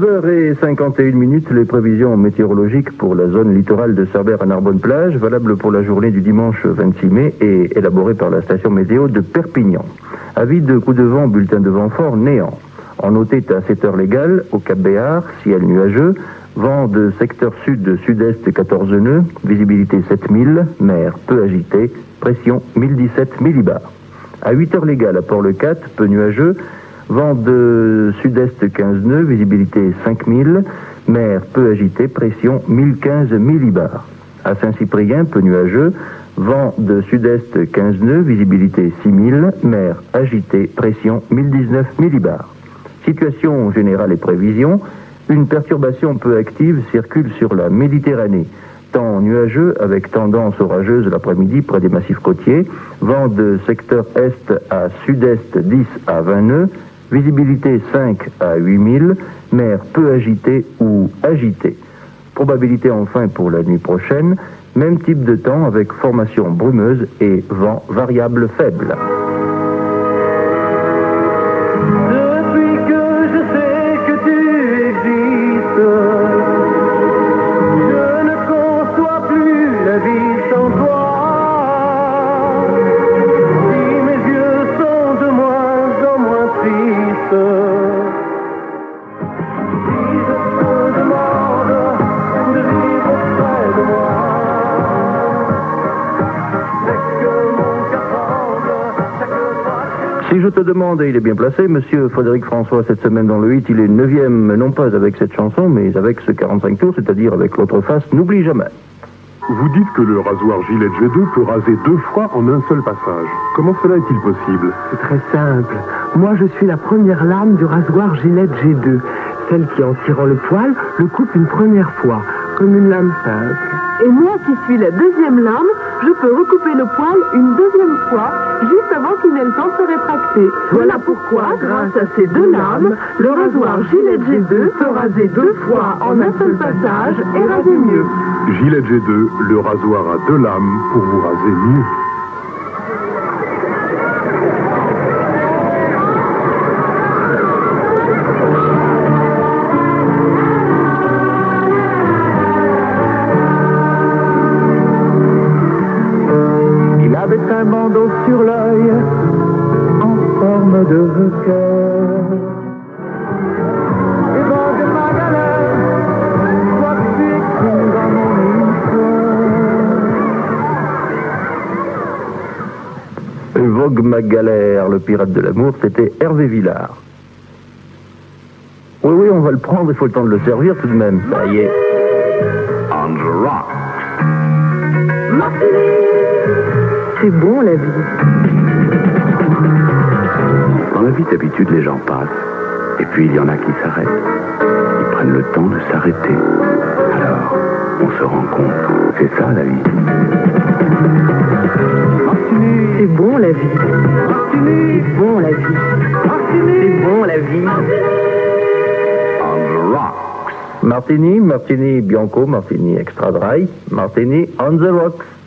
12h51, les prévisions météorologiques pour la zone littorale de Cerbère à Narbonne-Plage, valables pour la journée du dimanche 26 mai et élaborées par la station météo de Perpignan. Avis de coup de vent, bulletin de vent fort, néant. En noté à 7 heures légales, au Cap Béar, ciel nuageux, vent de secteur sud-sud-est 14 nœuds, visibilité 7000, mer peu agitée, pression 1017 millibars. À 8 heures légales, à Port-le-Cat, peu nuageux, vent de sud-est 15 nœuds, visibilité 5000, mer peu agitée, pression 1015 millibars. À Saint-Cyprien, peu nuageux, vent de sud-est 15 nœuds, visibilité 6000, mer agitée, pression 1019 millibars. Situation générale et prévision, une perturbation peu active circule sur la Méditerranée. Temps nuageux avec tendance orageuse l'après-midi près des massifs côtiers, vent de secteur est à sud-est 10 à 20 nœuds, visibilité 5 à 8000, mer peu agitée ou agitée. Probabilité enfin pour la nuit prochaine, même type de temps avec formation brumeuse et vent variable faible. Depuis que je sais que tu existes, je ne conçois plus la vie sans toi. Si mes yeux sont de moins en moins tristes, si je te demande de vivre près de moi, c'est que mon cœur tremble chaque fois que... Si je te demande, et il est bien placé, monsieur Frédéric François, cette semaine dans le 8, il est 9e, non pas avec cette chanson, mais avec ce 45 tours, c'est-à-dire avec l'autre face, n'oublie jamais. Vous dites que le rasoir Gillette G2 peut raser 2 fois en un seul passage. Comment cela est-il possible? C'est très simple. Moi, je suis la première lame du rasoir Gillette G2. Celle qui, en tirant le poil, le coupe une première fois, comme une lame simple. Et moi qui suis la deuxième lame, je peux recouper le poil une deuxième fois, juste avant qu'il n'ait le temps de se rétracter. Voilà pourquoi, grâce à ces deux lames, le rasoir Gillette G2 peut raser 2 fois en un seul passage et raser mieux. Gillette G2, le rasoir à 2 lames pour vous raser mieux. Il avait un bandeau sur l'œil en forme de cœur. Et vogue ma galère, toi tu écris dans mon histoire. Vogue ma galère, le pirate de l'amour, c'était Hervé Villard. Oui, on va le prendre, il faut le temps de le servir tout de même. Ça y est. On the rock. C'est bon, la vie. Dans la vie d'habitude, les gens passent. Et puis il y en a qui s'arrêtent. Ils prennent le temps de s'arrêter. Alors, on se rencontre. C'est ça la vie. C'est bon, la vie. C'est bon, la vie. C'est bon, la vie. On the rocks. Martini, Martini Bianco, Martini Extra Dry, Martini on the rocks.